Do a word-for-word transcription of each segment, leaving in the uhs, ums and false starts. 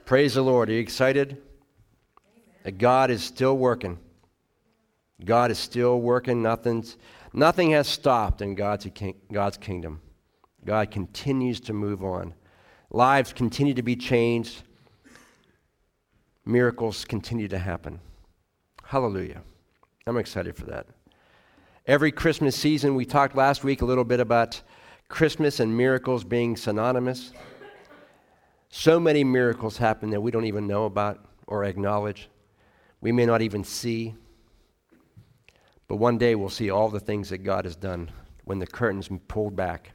Praise the Lord. Are you excited? That God is still working. God is still working. Nothing's, nothing has stopped in God's, God's kingdom. God continues to move on. Lives continue to be changed. Miracles continue to happen. Hallelujah. I'm excited for that. Every Christmas season, we talked last week a little bit about Christmas and miracles being synonymous. So many miracles happen that we don't even know about or acknowledge. We may not even see. But one day we'll see all the things that God has done when the curtain's pulled back.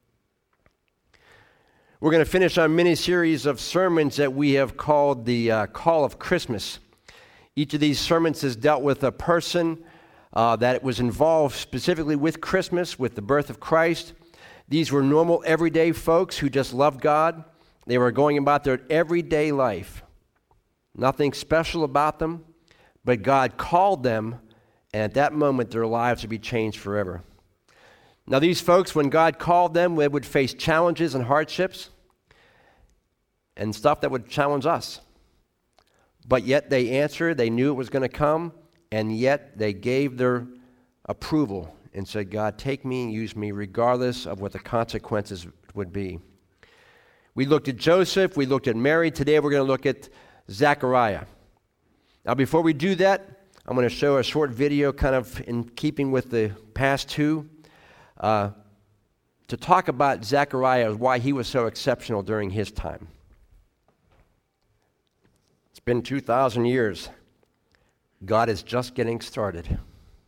We're going to finish our mini-series of sermons that we have called the uh, Call of Christmas. Each of these sermons has dealt with a person uh, that was involved specifically with Christmas, with the birth of Christ. These were normal, everyday folks who just loved God. They were going about their everyday life. Nothing special about them, but God called them, and at that moment their lives would be changed forever. Now these folks, when God called them, they would face challenges and hardships and stuff that would challenge us. But yet they answered, they knew it was going to come, and yet they gave their approval and said, God, take me and use me regardless of what the consequences would be. We looked at Joseph, we looked at Mary. Today we're going to look at Zechariah. Now before we do that, I'm going to show a short video kind of in keeping with the past two uh, to talk about Zechariah, why he was so exceptional during his time. It's been two thousand years. God is just getting started.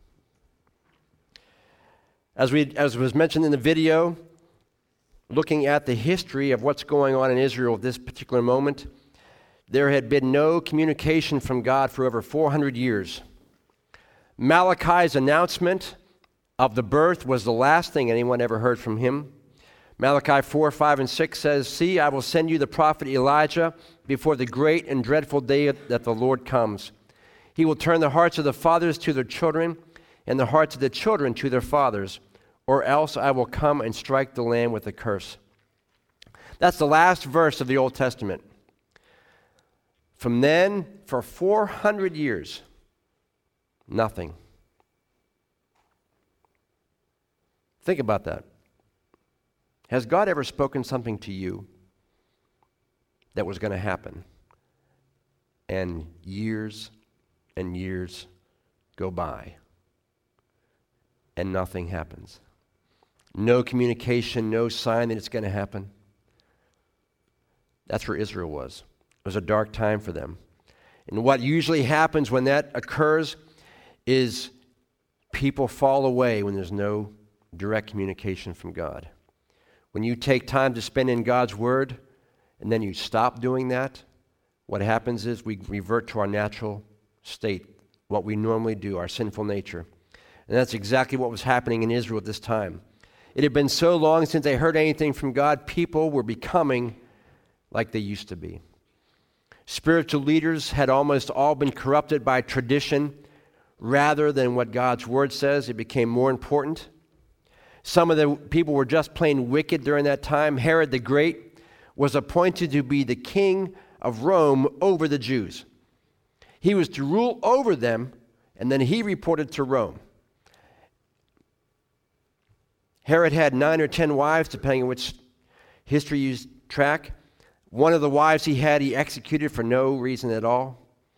As we, as was mentioned in the video, looking at the history of what's going on in Israel at this particular moment, there had been no communication from God for over four hundred years. Malachi's announcement of the birth was the last thing anyone ever heard from him. Malachi four, five, and six says, See, I will send you the prophet Elijah before the great and dreadful day that the Lord comes. He will turn the hearts of the fathers to their children and the hearts of the children to their fathers, or else I will come and strike the land with a curse. That's the last verse of the Old Testament. From then, for four hundred years, nothing. Think about that. Has God ever spoken something to you that was going to happen? And years and years go by, and nothing happens. No communication, no sign that it's going to happen. That's where Israel was. It was a dark time for them. And what usually happens when that occurs is people fall away when there's no direct communication from God. When you take time to spend in God's Word and then you stop doing that, what happens is we revert to our natural state, what we normally do, our sinful nature. And that's exactly what was happening in Israel at this time. It had been so long since they heard anything from God, people were becoming like they used to be. Spiritual leaders had almost all been corrupted by tradition rather than what God's Word says. It became more important. Some of the people were just plain wicked during that time. Herod the Great was appointed to be the king of Rome over the Jews. He was to rule over them, and then he reported to Rome. Herod had nine or ten wives, depending on which history you track. One of the wives he had, he executed for no reason at all.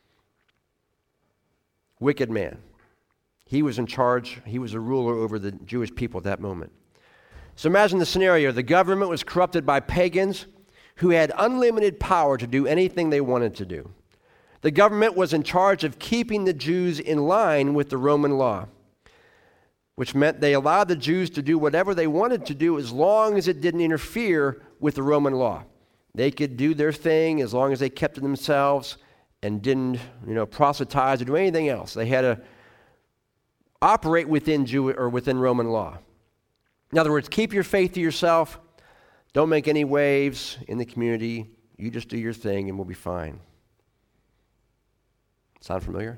Wicked man. He was in charge. He was a ruler over the Jewish people at that moment. So imagine the scenario. The government was corrupted by pagans who had unlimited power to do anything they wanted to do. The government was in charge of keeping the Jews in line with the Roman law, which meant they allowed the Jews to do whatever they wanted to do as long as it didn't interfere with the Roman law. They could do their thing as long as they kept to themselves and didn't, you know, proselytize or do anything else. They had to operate within Jew or within Roman law. In other words, keep your faith to yourself. Don't make any waves in the community. You just do your thing and we'll be fine. Sound familiar?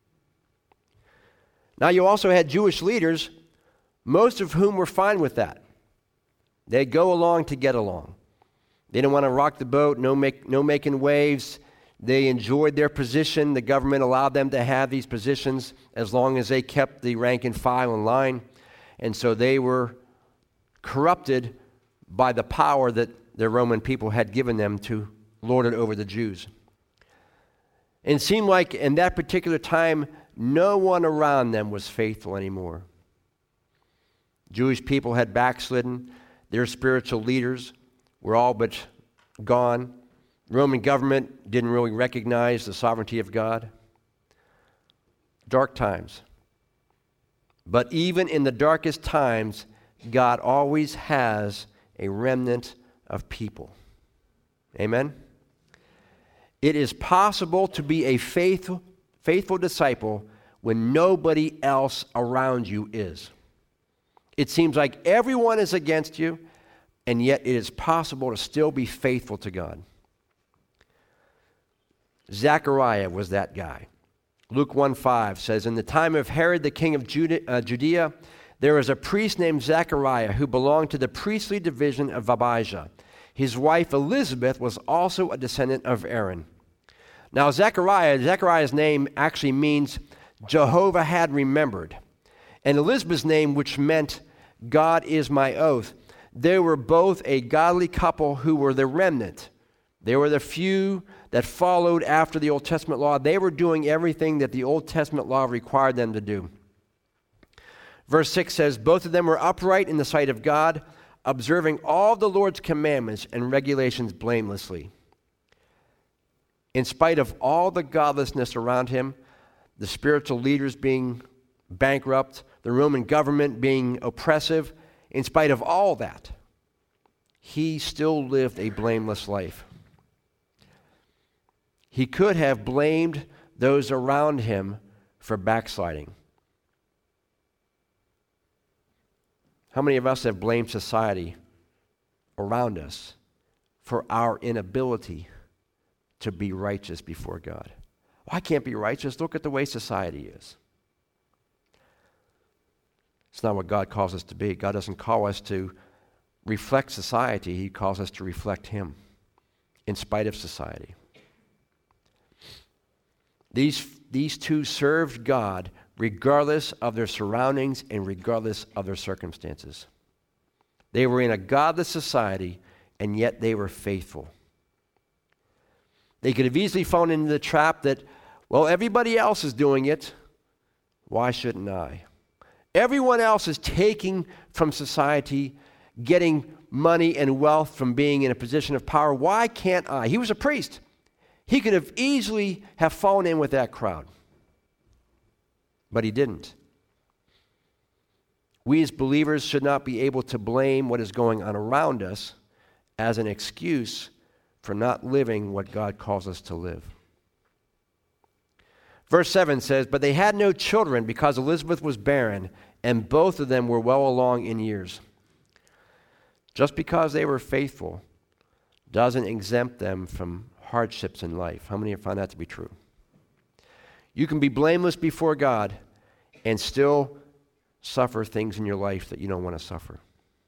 Now you also had Jewish leaders, most of whom were fine with that. They'd go along to get along. They didn't want to rock the boat, no, make, no making waves. They enjoyed their position. The government allowed them to have these positions as long as they kept the rank and file in line. And so they were corrupted by the power that the Roman people had given them to lord it over the Jews. And it seemed like in that particular time, no one around them was faithful anymore. Jewish people had backslidden. Their spiritual leaders were all but gone. The Roman government didn't really recognize the sovereignty of God. Dark times. But even in the darkest times, God always has a remnant of people. Amen? It is possible to be a faithful, faithful disciple when nobody else around you is. It seems like everyone is against you, and yet it is possible to still be faithful to God. Zechariah was that guy. Luke one five says, in the time of Herod the king of Judea, there was a priest named Zechariah who belonged to the priestly division of Abijah. His wife Elizabeth was also a descendant of Aaron. Now Zechariah, Zechariah's name actually means Jehovah had remembered. And Elizabeth's name, which meant God is my oath. They were both a godly couple who were the remnant. They were the few that followed after the Old Testament law. They were doing everything that the Old Testament law required them to do. Verse six says, both of them were upright in the sight of God, observing all the Lord's commandments and regulations blamelessly. In spite of all the godlessness around him, the spiritual leaders being bankrupt, the Roman government being oppressive, in spite of all that, he still lived a blameless life. He could have blamed those around him for backsliding. How many of us have blamed society around us for our inability to be righteous before God? Well, I can't be righteous. Look at the way society is. It's not what God calls us to be. God doesn't call us to reflect society. He calls us to reflect Him in spite of society. These, these two served God regardless of their surroundings and regardless of their circumstances. They were in a godless society, and yet they were faithful. They could have easily fallen into the trap that, well, everybody else is doing it. Why shouldn't I? Everyone else is taking from society, getting money and wealth from being in a position of power. Why can't I? He was a priest. He could have easily have fallen in with that crowd. But he didn't. We as believers should not be able to blame what is going on around us as an excuse for not living what God calls us to live. Verse seven says, but they had no children because Elizabeth was barren, and both of them were well along in years. Just because they were faithful doesn't exempt them from hardships in life. How many have found that to be true? You can be blameless before God and still suffer things in your life that you don't want to suffer.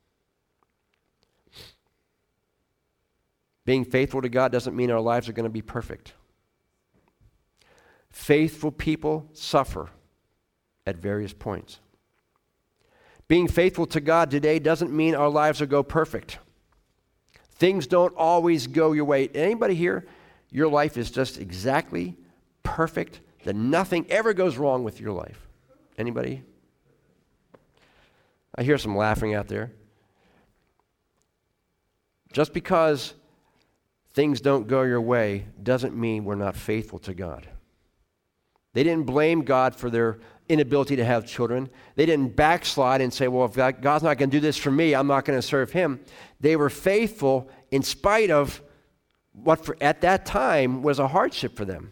Being faithful to God doesn't mean our lives are going to be perfect. Faithful people suffer at various points. Being faithful to God today doesn't mean our lives will go perfect. Things don't always go your way. Anybody here, your life is just exactly perfect, that nothing ever goes wrong with your life? Anybody? I hear some laughing out there. Just because things don't go your way doesn't mean we're not faithful to God. They didn't blame God for their inability to have children. They didn't backslide and say, well, if God's not going to do this for me, I'm not going to serve Him. They were faithful in spite of what for, at that time was a hardship for them.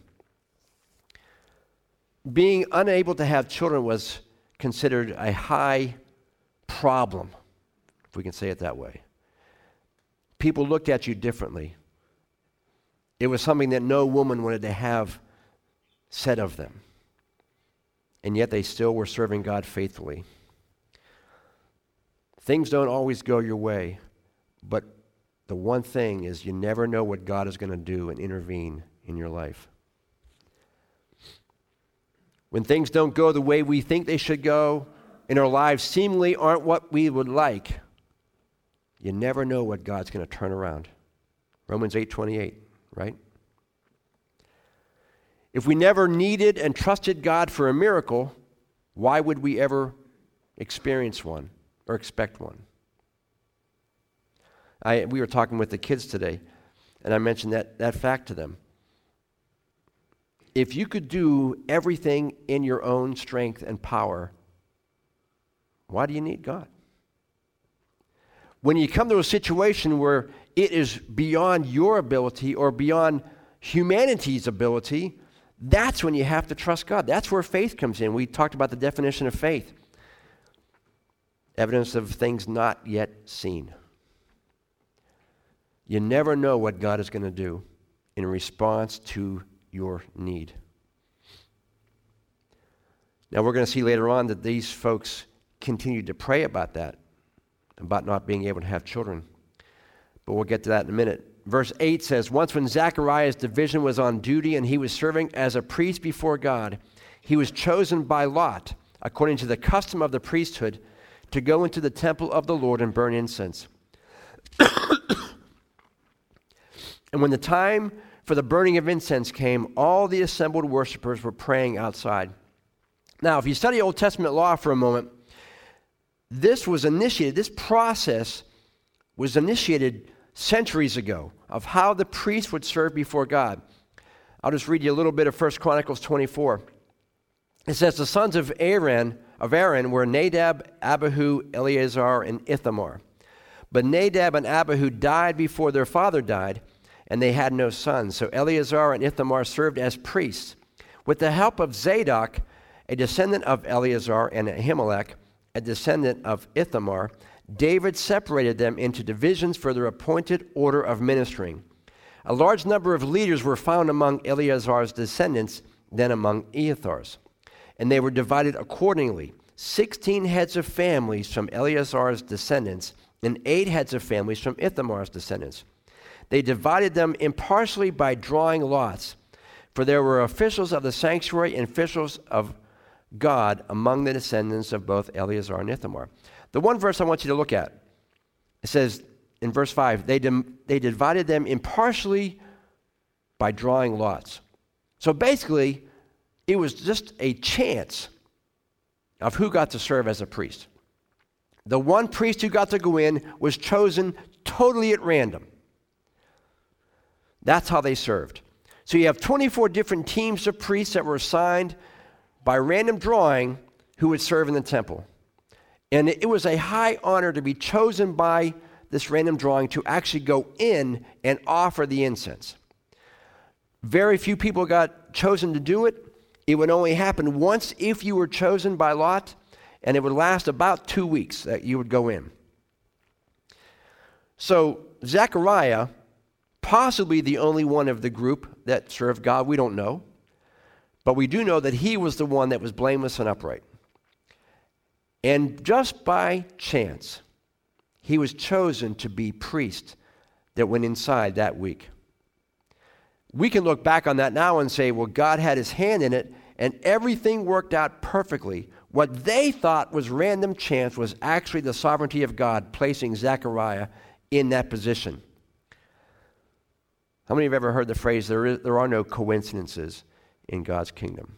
Being unable to have children was considered a high problem, if we can say it that way. People looked at you differently. It was something that no woman wanted to have said of them. And yet they still were serving God faithfully. Things don't always go your way, but the one thing is you never know what God is going to do and intervene in your life. When things don't go the way we think they should go, and our lives seemingly aren't what we would like, you never know what God's going to turn around. Romans eight twenty-eight, right? If we never needed and trusted God for a miracle, why would we ever experience one or expect one? I, we were talking with the kids today, and I mentioned that, that fact to them. If you could do everything in your own strength and power, why do you need God? When you come to a situation where it is beyond your ability or beyond humanity's ability, that's when you have to trust God. That's where faith comes in. We talked about the definition of faith. Evidence of things not yet seen. You never know what God is going to do in response to your need. Now, we're going to see later on that these folks continued to pray about that, about not being able to have children. But we'll get to that in a minute. Verse eight says, once when Zechariah's division was on duty and he was serving as a priest before God, he was chosen by lot, according to the custom of the priesthood, to go into the temple of the Lord and burn incense. And when the time for the burning of incense came, all the assembled worshipers were praying outside. Now, if you study Old Testament law for a moment, this was initiated, this process was initiated centuries ago of how the priest would serve before God. I'll just read you a little bit of First Chronicles twenty-four. It says, the sons of Aaron, of Aaron were Nadab, Abihu, Eleazar, and Ithamar. But Nadab and Abihu died before their father died, and they had no sons. So Eleazar and Ithamar served as priests. With the help of Zadok, a descendant of Eleazar, and Ahimelech, a descendant of Ithamar, David separated them into divisions for their appointed order of ministering. A large number of leaders were found among Eleazar's descendants than among Ethar's, and they were divided accordingly. Sixteen heads of families from Eleazar's descendants, and eight heads of families from Ithamar's descendants. They divided them impartially by drawing lots, for there were officials of the sanctuary and officials of God among the descendants of both Eleazar and Ithamar. The one verse I want you to look at, it says in verse five, they, dim, they divided them impartially by drawing lots. So basically, it was just a chance of who got to serve as a priest. The one priest who got to go in was chosen totally at random. That's how they served. So you have twenty-four different teams of priests that were assigned by random drawing who would serve in the temple. And it was a high honor to be chosen by this random drawing to actually go in and offer the incense. Very few people got chosen to do it. It would only happen once if you were chosen by lot, and it would last about two weeks that you would go in. So Zechariah, possibly the only one of the group that served God, we don't know. But we do know that he was the one that was blameless and upright. And just by chance, he was chosen to be priest that went inside that week. We can look back on that now and say, well, God had his hand in it, and everything worked out perfectly. What they thought was random chance was actually the sovereignty of God placing Zechariah in that position. How many have ever heard the phrase, there, is, there are no coincidences in God's kingdom?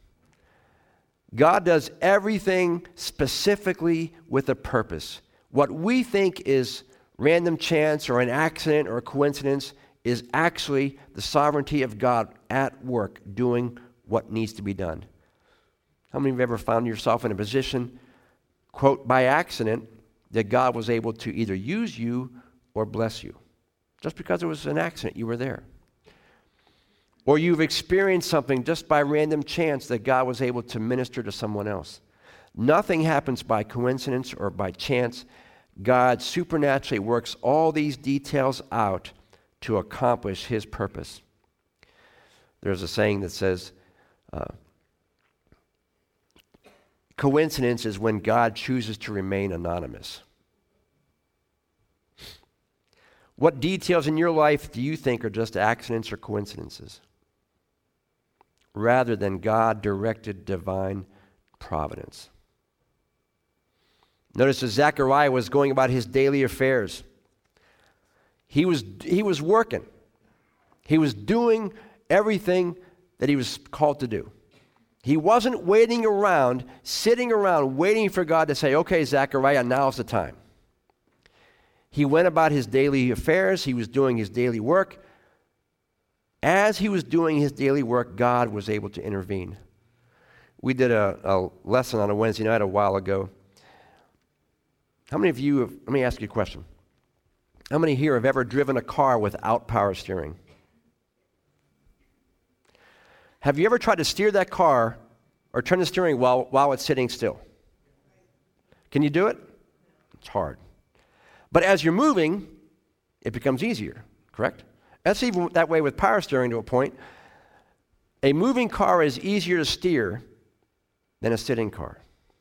God does everything specifically with a purpose. What we think is random chance or an accident or a coincidence is actually the sovereignty of God at work doing what needs to be done. How many of you have ever found yourself in a position, quote, by accident, that God was able to either use you or bless you? Just because it was an accident, you were there. Or you've experienced something just by random chance that God was able to minister to someone else. Nothing happens by coincidence or by chance. God supernaturally works all these details out to accomplish his purpose. There's a saying that says, uh, coincidence is when God chooses to remain anonymous. What details in your life do you think are just accidents or coincidences, rather than God-directed divine providence? Notice that Zechariah was going about his daily affairs. He was, he was working. He was doing everything that he was called to do. He wasn't waiting around, sitting around, waiting for God to say, okay, Zechariah, now's the time. He went about his daily affairs. He was doing his daily work. As he was doing his daily work, God was able to intervene. We did a, a lesson on a Wednesday night a while ago. How many of you have, let me ask you a question. How many here have ever driven a car without power steering? Have you ever tried to steer that car or turn the steering while, while it's sitting still? Can you do it? It's hard. But as you're moving, it becomes easier, correct? That's even that way with power steering to a point. A moving car is easier to steer than a sitting car.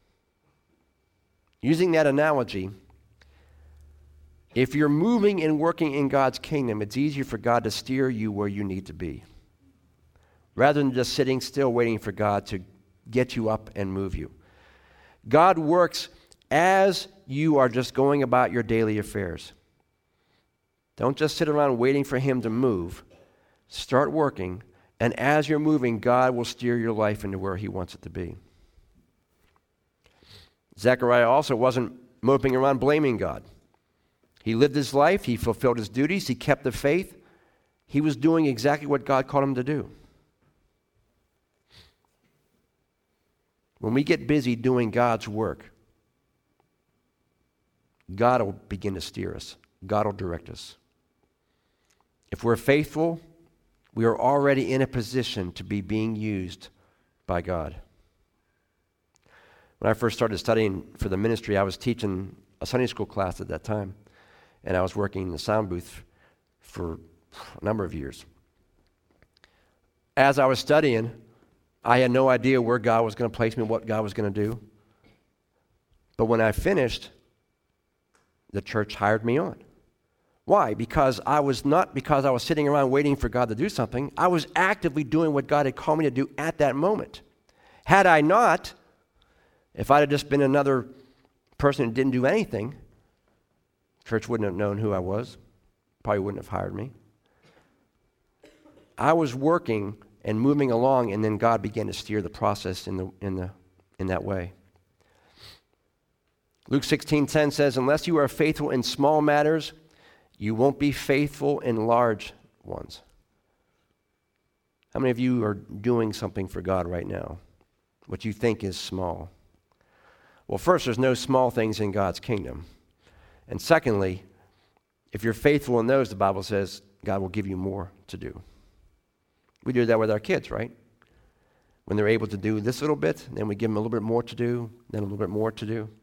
Using that analogy, if you're moving and working in God's kingdom, it's easier for God to steer you where you need to be, rather than just sitting still waiting for God to get you up and move you. God works as you are just going about your daily affairs. Don't just sit around waiting for him to move. Start working, and as you're moving, God will steer your life into where he wants it to be. Zechariah also wasn't moping around blaming God. He lived his life, he fulfilled his duties, he kept the faith. He was doing exactly what God called him to do. When we get busy doing God's work, God will begin to steer us. God will direct us. If we're faithful, we are already in a position to be being used by God. When I first started studying for the ministry, I was teaching a Sunday school class at that time, and I was working in the sound booth for a number of years. As I was studying, I had no idea where God was going to place me, what God was going to do. But when I finished, the church hired me on. Why? Because I was not because I was sitting around waiting for God to do something. I was actively doing what God had called me to do at that moment. Had I not, if I'd have just been another person who didn't do anything, church wouldn't have known who I was, probably wouldn't have hired me. I was working and moving along, and then God began to steer the process in the in the in that way. Luke sixteen ten says, unless you are faithful in small matters, you won't be faithful in large ones. How many of you are doing something for God right now, what you think is small? Well, first, there's no small things in God's kingdom. And secondly, if you're faithful in those, the Bible says God will give you more to do. We do that with our kids, right? When they're able to do this little bit, then we give them a little bit more to do, then a little bit more to do.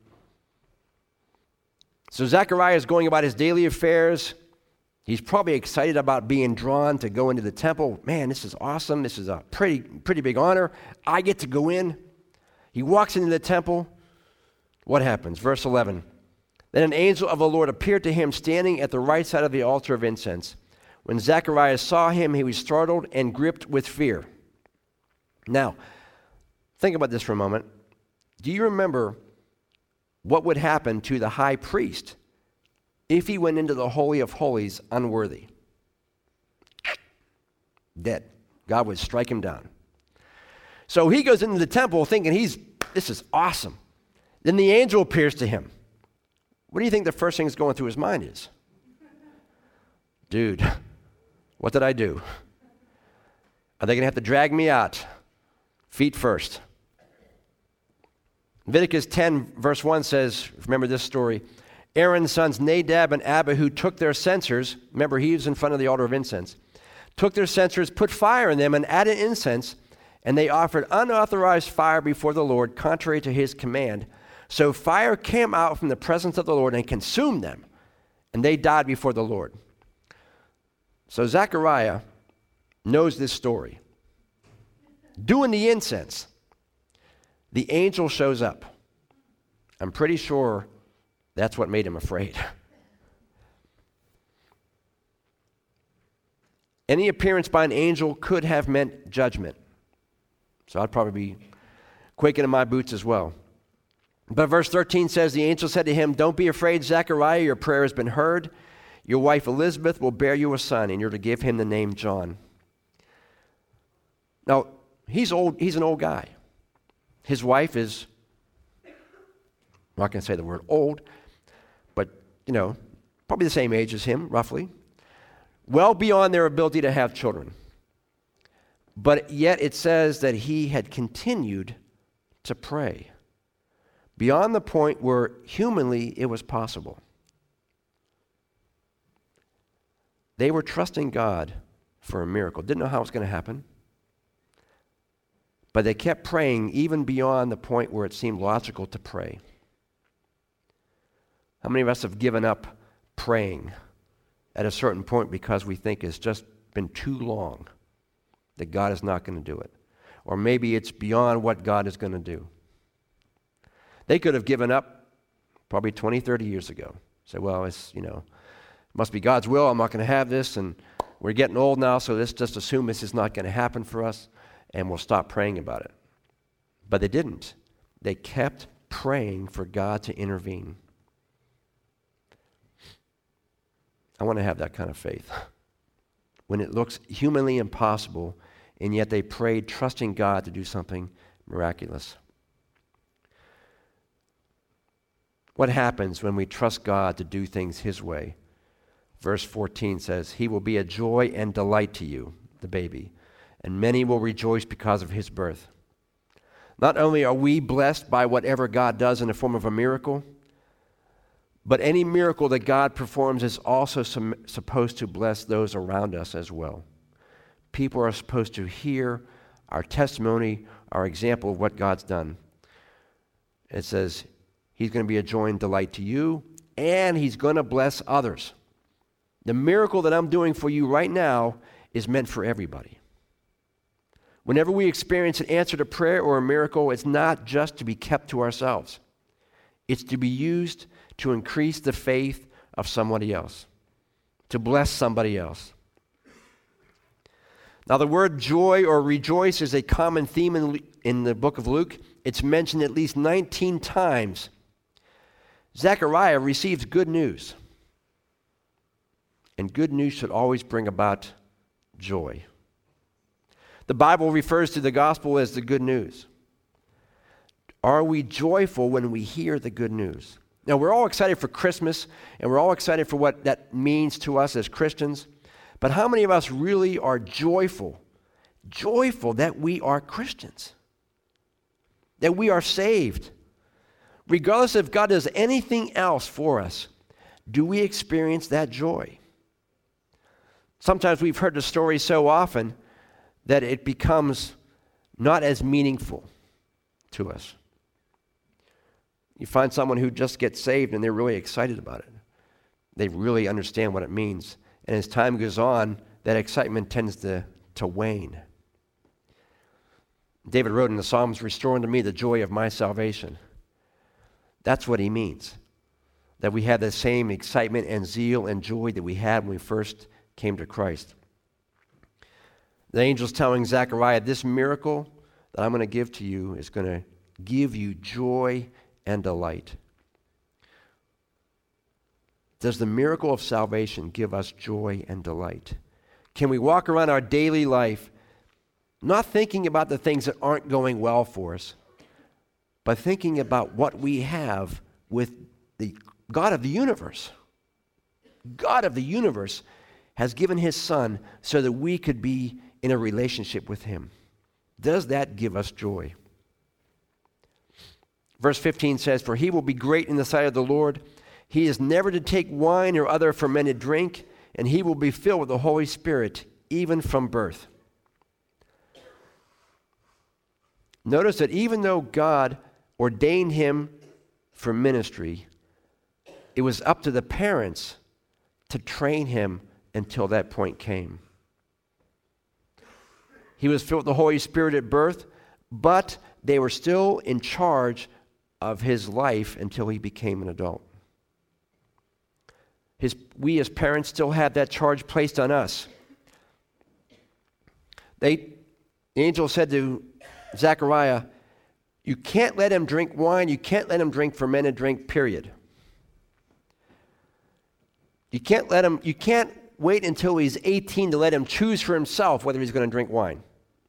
So Zechariah is going about his daily affairs. He's probably excited about being drawn to go into the temple. Man, this is awesome. This is a pretty, pretty big honor. I get to go in. He walks into the temple. What happens? Verse eleven. Then an angel of the Lord appeared to him standing at the right side of the altar of incense. When Zechariah saw him, he was startled and gripped with fear. Now, think about this for a moment. Do you remember what would happen to the high priest if he went into the Holy of Holies unworthy? Dead. God would strike him down. So he goes into the temple thinking he's, this is awesome. Then the angel appears to him. What do you think the first thing that's going through his mind is? Dude, what did I do? Are they going to have to drag me out? Feet first. Leviticus ten, verse one says, remember this story, Aaron's sons Nadab and Abihu took their censers, remember he was in front of the altar of incense, took their censers, put fire in them, and added incense, and they offered unauthorized fire before the Lord, contrary to his command. So fire came out from the presence of the Lord and consumed them, and they died before the Lord. So Zechariah knows this story. Doing the incense, the angel shows up. I'm pretty sure that's what made him afraid. Any appearance by an angel could have meant judgment. So I'd probably be quaking in my boots as well. But verse thirteen says, the angel said to him, don't be afraid, Zechariah, your prayer has been heard. Your wife Elizabeth will bear you a son, and you're to give him the name John. Now, he's old. He's an old guy. His wife is, I'm not going to say the word old, but, you know, probably the same age as him, roughly. Well beyond their ability to have children. But yet it says that he had continued to pray beyond the point where humanly it was possible. They were trusting God for a miracle. Didn't know how it was going to happen. But they kept praying even beyond the point where it seemed logical to pray. How many of us have given up praying at a certain point because we think it's just been too long, that God is not going to do it? Or maybe it's beyond what God is going to do. They could have given up probably twenty, thirty years ago. Say, well, it's, you know, it must be God's will. I'm not going to have this, and we're getting old now, so let's just assume this is not going to happen for us, and we'll stop praying about it. But they didn't. They kept praying for God to intervene. I want to have that kind of faith. When it looks humanly impossible, and yet they prayed trusting God to do something miraculous. What happens when we trust God to do things His way? Verse fourteen says, He will be a joy and delight to you, the baby, and many will rejoice because of his birth. Not only are we blessed by whatever God does in the form of a miracle, but any miracle that God performs is also some, supposed to bless those around us as well. People are supposed to hear our testimony, our example of what God's done. It says, He's going to be a joy and delight to you, and He's going to bless others. The miracle that I'm doing for you right now is meant for everybody. Whenever we experience an answer to prayer or a miracle, it's not just to be kept to ourselves. It's to be used to increase the faith of somebody else, to bless somebody else. Now, the word joy or rejoice is a common theme in, in the book of Luke. It's mentioned at least nineteen times. Zechariah receives good news. And good news should always bring about joy. The Bible refers to the gospel as the good news. Are we joyful when we hear the good news? Now, we're all excited for Christmas, and we're all excited for what that means to us as Christians. But how many of us really are joyful, joyful that we are Christians, that we are saved? Regardless if God does anything else for us, do we experience that joy? Sometimes we've heard the story so often that it becomes not as meaningful to us. You find someone who just gets saved and they're really excited about it. They really understand what it means. And as time goes on, that excitement tends to, to wane. David wrote in the Psalms, "Restore unto me the joy of my salvation." That's what he means. That we have the same excitement and zeal and joy that we had when we first came to Christ. The angel's telling Zechariah, this miracle that I'm going to give to you is going to give you joy and delight. Does the miracle of salvation give us joy and delight? Can we walk around our daily life not thinking about the things that aren't going well for us, but thinking about what we have with the God of the universe? God of the universe has given His Son so that we could be in a relationship with Him. Does that give us joy? Verse fifteen says, "For he will be great in the sight of the Lord. He is never to take wine or other fermented drink, and he will be filled with the Holy Spirit, even from birth." Notice that even though God ordained him for ministry, it was up to the parents to train him until that point came. He was filled with the Holy Spirit at birth, but they were still in charge of his life until he became an adult. His, we as parents still have that charge placed on us. They, the angel said to Zechariah, you can't let him drink wine, you can't let him drink fermented drink, period. You can't let him, you can't wait until he's eighteen to let him choose for himself whether he's going to drink wine.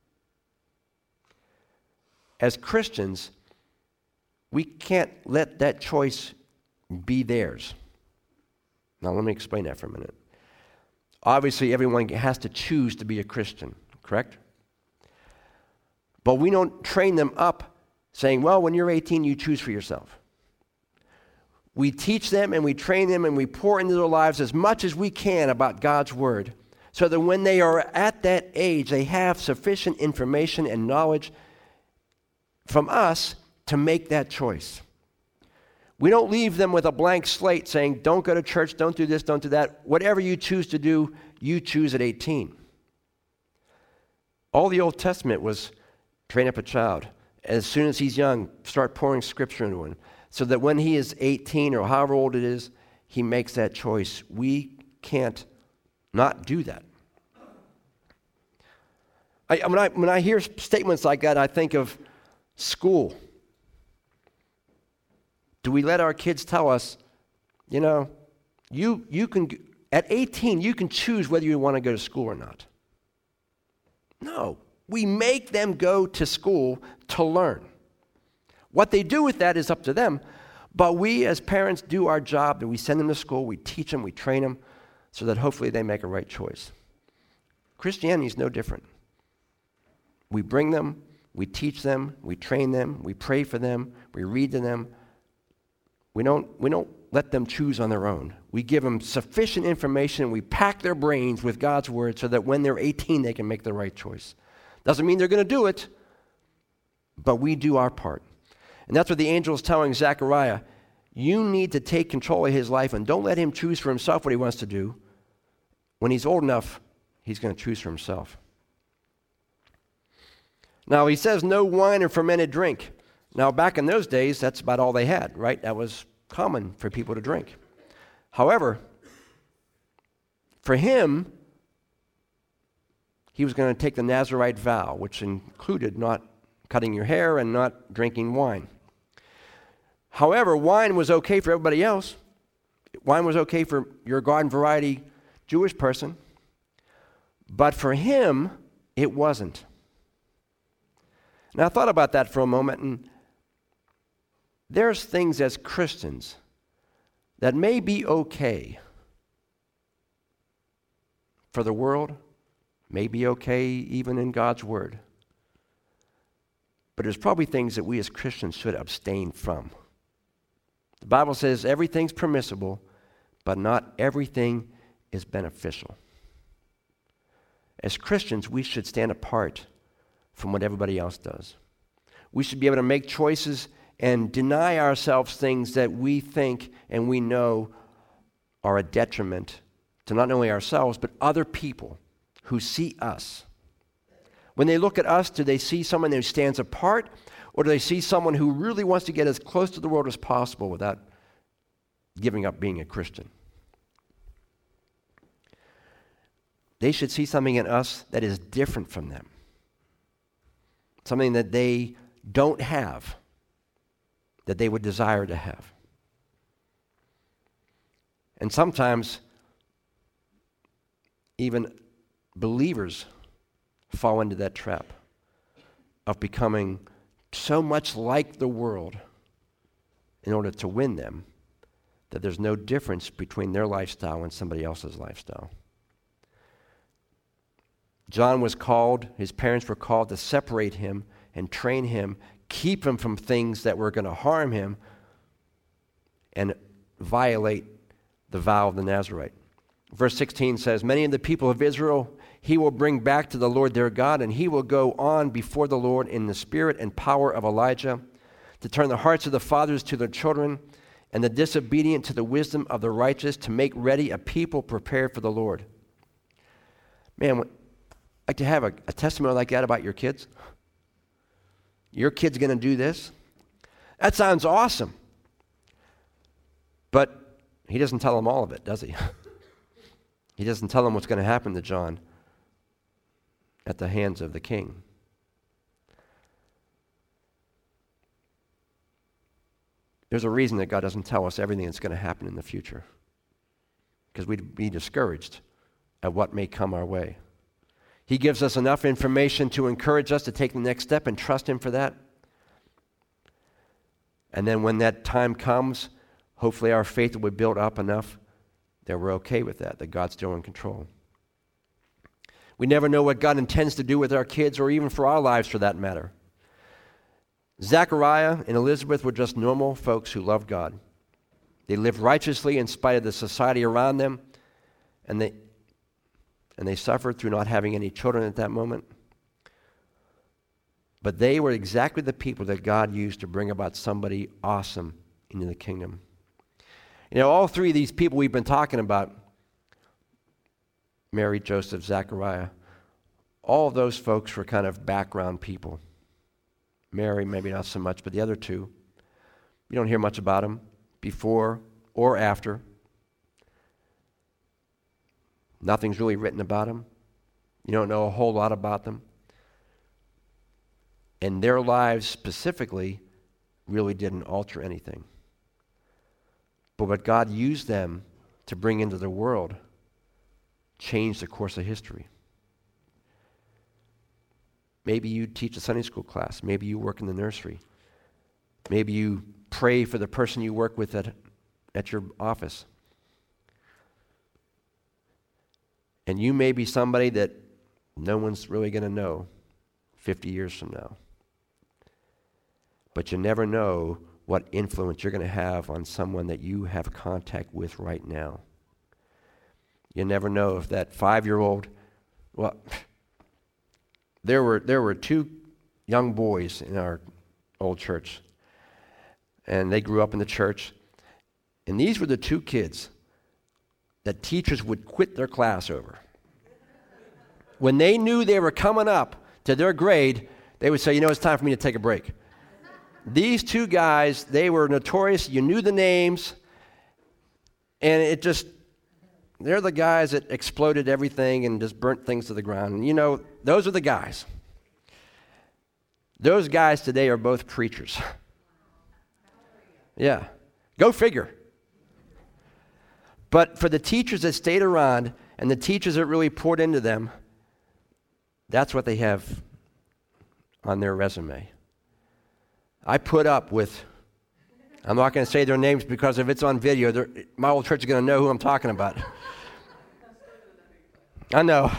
As Christians, we can't let that choice be theirs. Now, let me explain that for a minute. Obviously, everyone has to choose to be a Christian, correct? But we don't train them up saying, well, when you're eighteen, you choose for yourself. We teach them and we train them and we pour into their lives as much as we can about God's Word so that when they are at that age, they have sufficient information and knowledge from us to make that choice. We don't leave them with a blank slate saying, don't go to church, don't do this, don't do that. Whatever you choose to do, you choose at eighteen. All the Old Testament was train up a child. As soon as he's young, start pouring Scripture into him so that when he is eighteen or however old it is, he makes that choice. We can't not do that. I, when, I, when I hear statements like that, I think of school. Do we let our kids tell us, you know, you you can, at eighteen, you can choose whether you want to go to school or not? No. We make them go to school to learn. What they do with that is up to them, but we as parents do our job, that we send them to school, we teach them, we train them, so that hopefully they make a right choice. Christianity is no different. We bring them, we teach them, we train them, we pray for them, we read to them. We don't, we don't let them choose on their own. We give them sufficient information. We pack their brains with God's Word so that when they're eighteen, they can make the right choice. Doesn't mean they're going to do it, but we do our part. And that's what the angel is telling Zechariah. You need to take control of his life and don't let him choose for himself what he wants to do. When he's old enough, he's going to choose for himself. Now, he says no wine or fermented drink. Now, back in those days, that's about all they had, right? That was common for people to drink. However, for him, he was going to take the Nazirite vow, which included not cutting your hair and not drinking wine. However, wine was okay for everybody else. Wine was okay for your garden variety Jewish person. But for him, it wasn't. Now, I thought about that for a moment, and there's things as Christians that may be okay for the world, may be okay even in God's Word. But there's probably things that we as Christians should abstain from. The Bible says everything's permissible, but not everything is beneficial. As Christians, we should stand apart from what everybody else does. We should be able to make choices and deny ourselves things that we think and we know are a detriment to not only ourselves, but other people who see us. When they look at us, do they see someone who stands apart, or do they see someone who really wants to get as close to the world as possible without giving up being a Christian? They should see something in us that is different from them. Something that they don't have, that they would desire to have. And sometimes, even believers fall into that trap of becoming so much like the world in order to win them that there's no difference between their lifestyle and somebody else's lifestyle. John was called, his parents were called to separate him and train him, keep him from things that were going to harm him and violate the vow of the Nazirite. Verse sixteen says, many of the people of Israel he will bring back to the Lord their God, and he will go on before the Lord in the spirit and power of Elijah, to turn the hearts of the fathers to their children, and the disobedient to the wisdom of the righteous, to make ready a people prepared for the Lord. Man, I'd like to have a, a testimony like that about your kids. Your kid's going to do this? That sounds awesome. But he doesn't tell them all of it, does he? He doesn't tell them what's going to happen to John. at the hands of the king. There's a reason that God doesn't tell us everything that's going to happen in the future, because we'd be discouraged at what may come our way. He gives us enough information to encourage us to take the next step and trust Him for that. And then when that time comes, hopefully our faith will be built up enough that we're okay with that, that God's still in control. We never know what God intends to do with our kids, or even for our lives for that matter. Zechariah and Elizabeth were just normal folks who loved God. They lived righteously in spite of the society around them, and they and they suffered through not having any children at that moment. But they were exactly the people that God used to bring about somebody awesome into the kingdom. You know, all three of these people we've been talking about, Mary, Joseph, Zechariah, all of those folks were kind of background people. Mary, maybe not so much, but the other two, you don't hear much about them before or after. Nothing's really written about them. You don't know a whole lot about them. And their lives specifically really didn't alter anything. But what God used them to bring into the world changed the course of history. Maybe you teach a Sunday school class. Maybe you work in the nursery. Maybe you pray for the person you work with at, at your office. And you may be somebody that no one's really going to know fifty years from now. But you never know what influence you're going to have on someone that you have contact with right now. You never know if that five-year-old, well, there were there were two young boys in our old church, and they grew up in the church, and these were the two kids that teachers would quit their class over. When they knew they were coming up to their grade, they would say, you know, it's time for me to take a break. These two guys, they were notorious. You knew the names, and it just, they're the guys that exploded everything and just burnt things to the ground. And you know, those are the guys. Those guys today are both preachers. Yeah, go figure. But for the teachers that stayed around and the teachers that really poured into them, that's what they have on their resume. I put up with, I'm not going to say their names because if it's on video, my old church is going to know who I'm talking about. I know.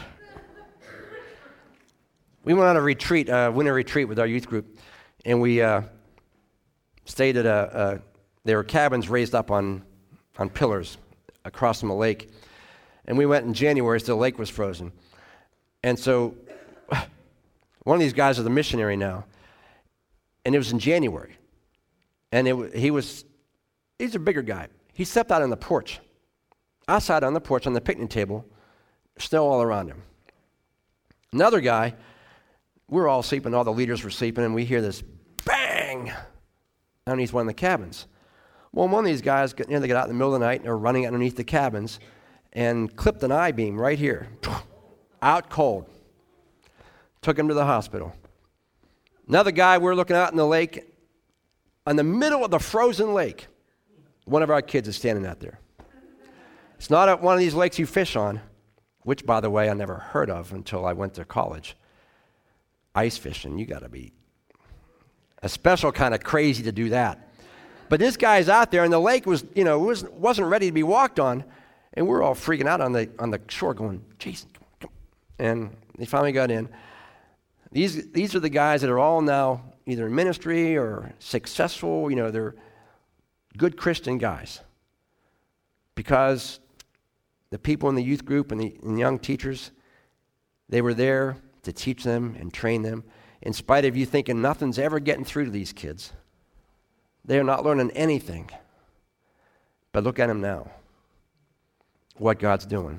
We went on a retreat, a winter retreat with our youth group, and we uh, stayed at a, a, there were cabins raised up on, on pillars across from a lake. And we went in January, so the lake was frozen. And so one of these guys is a missionary now. And it was in January. And it, he was, he's a bigger guy. He stepped out on the porch. Outside on the porch, on the picnic table, snow all around him. Another guy, we were all sleeping, all the leaders were sleeping, and we hear this bang underneath one of the cabins. Well, one of these guys, you know, they got out in the middle of the night and they're running underneath the cabins and clipped an I-beam right here, out cold. Took him to the hospital. Another guy, we're looking out in the lake, in the middle of the frozen lake. One of our kids is standing out there. It's not at one of these lakes you fish on, which, by the way, I never heard of until I went to college. Ice fishing, you got to be a special kind of crazy to do that. But this guy's out there, and the lake was, you know, was, wasn't ready to be walked on, and we're all freaking out on the on the shore going, Jason, come on, come on. And they finally got in. These these are the guys that are all now either in ministry or successful, you know, they're good Christian guys. Because the people in the youth group and the, and the young teachers, they were there to teach them and train them. In spite of you thinking nothing's ever getting through to these kids. They're not learning anything. But look at them now. What God's doing.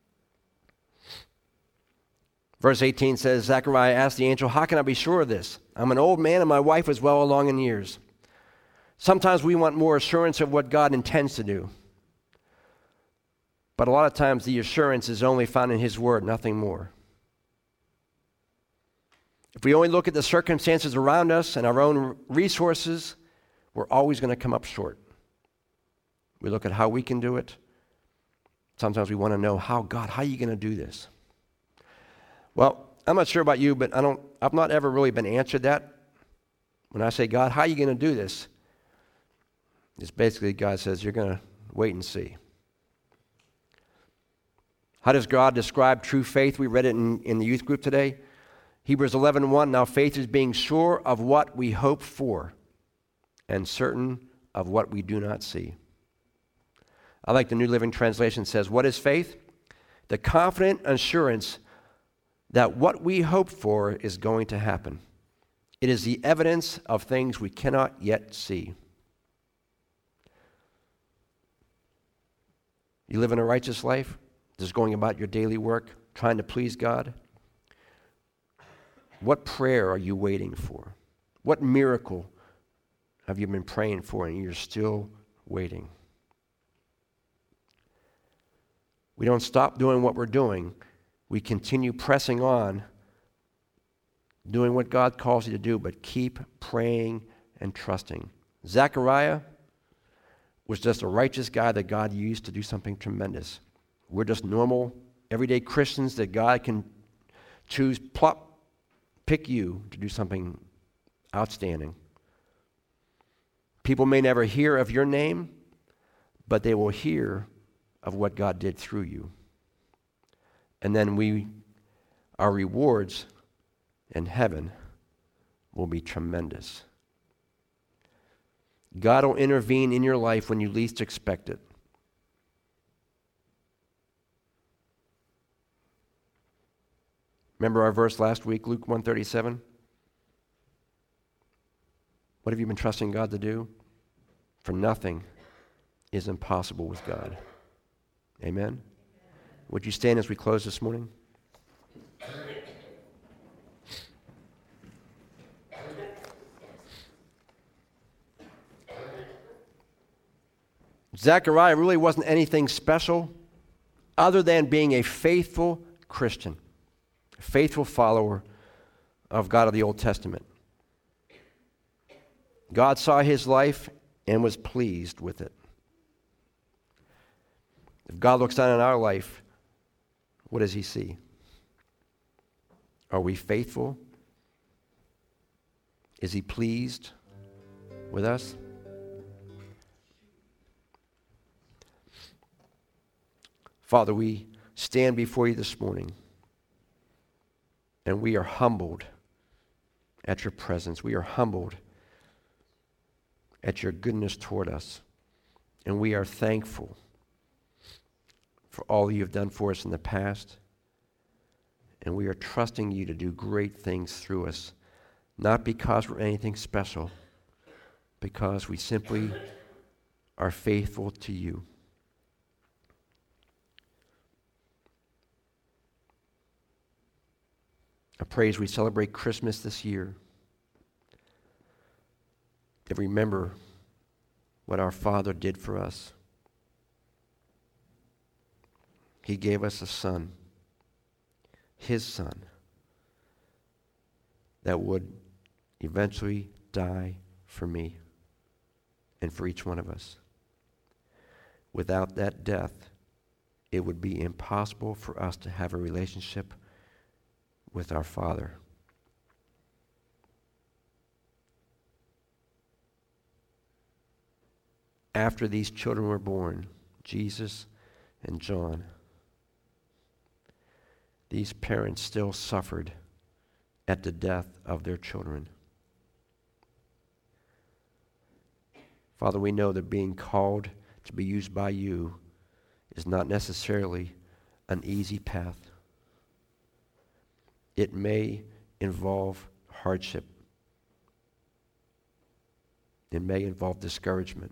Verse eighteen says, Zechariah asked the angel, how can I be sure of this? I'm an old man and my wife is well along in years. Sometimes we want more assurance of what God intends to do. But a lot of times the assurance is only found in His Word, nothing more. If we only look at the circumstances around us and our own resources, we're always going to come up short. We look at how we can do it. Sometimes we want to know how, God, how are you going to do this? Well, I'm not sure about you, but I don't, I've not ever really been answered that. When I say, God, how are you going to do this? It's basically God says, you're going to wait and see. How does God describe true faith? We read it in, in the youth group today. Hebrews eleven one, now faith is being sure of what we hope for and certain of what we do not see. I like the New Living Translation says, what is faith? The confident assurance that what we hope for is going to happen. It is the evidence of things we cannot yet see. You live in a righteous life, just going about your daily work, trying to please God. What prayer are you waiting for? What miracle have you been praying for and you're still waiting? We don't stop doing what we're doing. We continue pressing on, doing what God calls you to do, but keep praying and trusting. Zechariah was just a righteous guy that God used to do something tremendous. We're just normal, everyday Christians that God can choose, plop, pick you to do something outstanding. People may never hear of your name, but they will hear of what God did through you. And then we, our rewards in heaven will be tremendous. God will intervene in your life when you least expect it. Remember our verse last week, Luke one thirty-seven? What have you been trusting God to do? For nothing is impossible with God. Amen? Would you stand as we close this morning? Zechariah really wasn't anything special other than being a faithful Christian, a faithful follower of God of the Old Testament. God saw his life and was pleased with it. If God looks down on our life, what does he see? Are we faithful? Is he pleased with us? Father, we stand before you this morning, and we are humbled at your presence. We are humbled at your goodness toward us, and we are thankful for all you have done for us in the past, and we are trusting you to do great things through us, not because we're anything special, because we simply are faithful to you. I pray as we celebrate Christmas this year, that we remember what our Father did for us. He gave us a son, his son, that would eventually die for me and for each one of us. Without that death, it would be impossible for us to have a relationship with our Father. After these children were born, Jesus and John, these parents still suffered at the death of their children. Father, we know that being called to be used by you is not necessarily an easy path. It may involve hardship. It may involve discouragement.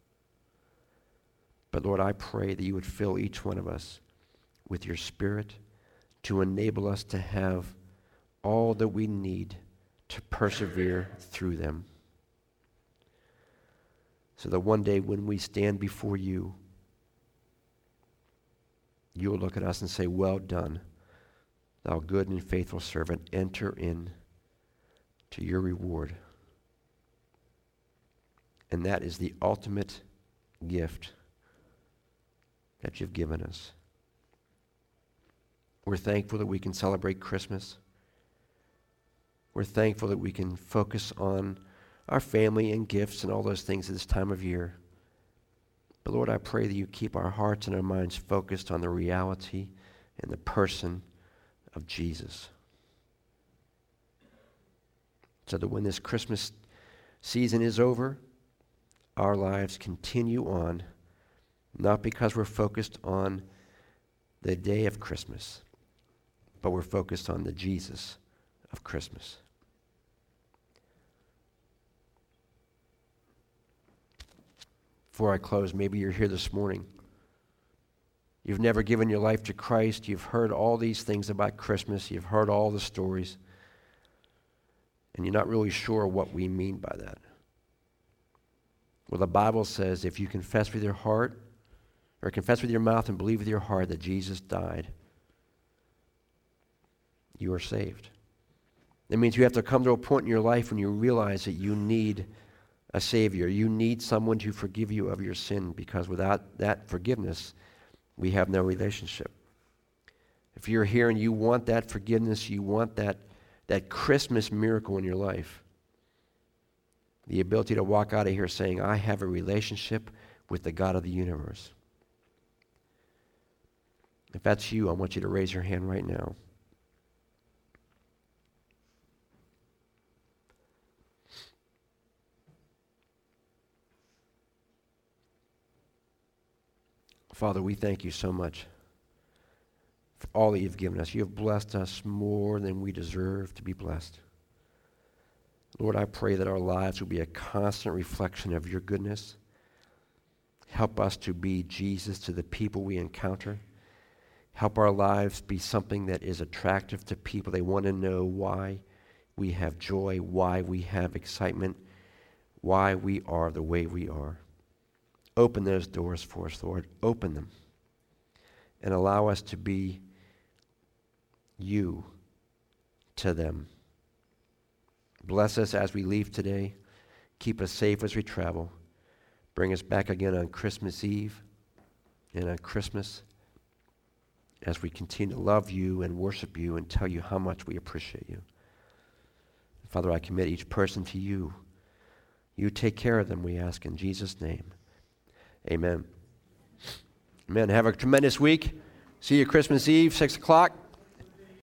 But Lord, I pray that you would fill each one of us with your Spirit to enable us to have all that we need to persevere through them. So that one day when we stand before you, you will look at us and say, well done, thou good and faithful servant, enter in to your reward. And that is the ultimate gift that you've given us. We're thankful that we can celebrate Christmas. We're thankful that we can focus on our family and gifts and all those things at this time of year. But Lord, I pray that you keep our hearts and our minds focused on the reality and the person of Jesus. So that when this Christmas season is over, our lives continue on, not because we're focused on the day of Christmas, but we're focused on the Jesus of Christmas. Before I close, maybe you're here this morning. You've never given your life to Christ. You've heard all these things about Christmas. You've heard all the stories. And you're not really sure what we mean by that. Well, the Bible says if you confess with your heart, or confess with your mouth and believe with your heart that Jesus died, you are saved. That means you have to come to a point in your life when you realize that you need a Savior. You need someone to forgive you of your sin, because without that forgiveness, we have no relationship. If you're here and you want that forgiveness, you want that, that Christmas miracle in your life, the ability to walk out of here saying, I have a relationship with the God of the universe. If that's you, I want you to raise your hand right now. Father, we thank you so much for all that you've given us. You have blessed us more than we deserve to be blessed. Lord, I pray that our lives will be a constant reflection of your goodness. Help us to be Jesus to the people we encounter. Help our lives be something that is attractive to people. They want to know why we have joy, why we have excitement, why we are the way we are. Open those doors for us, Lord. Open them. And allow us to be you to them. Bless us as we leave today. Keep us safe as we travel. Bring us back again on Christmas Eve and on Christmas as we continue to love you and worship you and tell you how much we appreciate you. Father, I commit each person to you. You take care of them, we ask in Jesus' name. Amen. Amen. Have a tremendous week. See you Christmas Eve, six o'clock.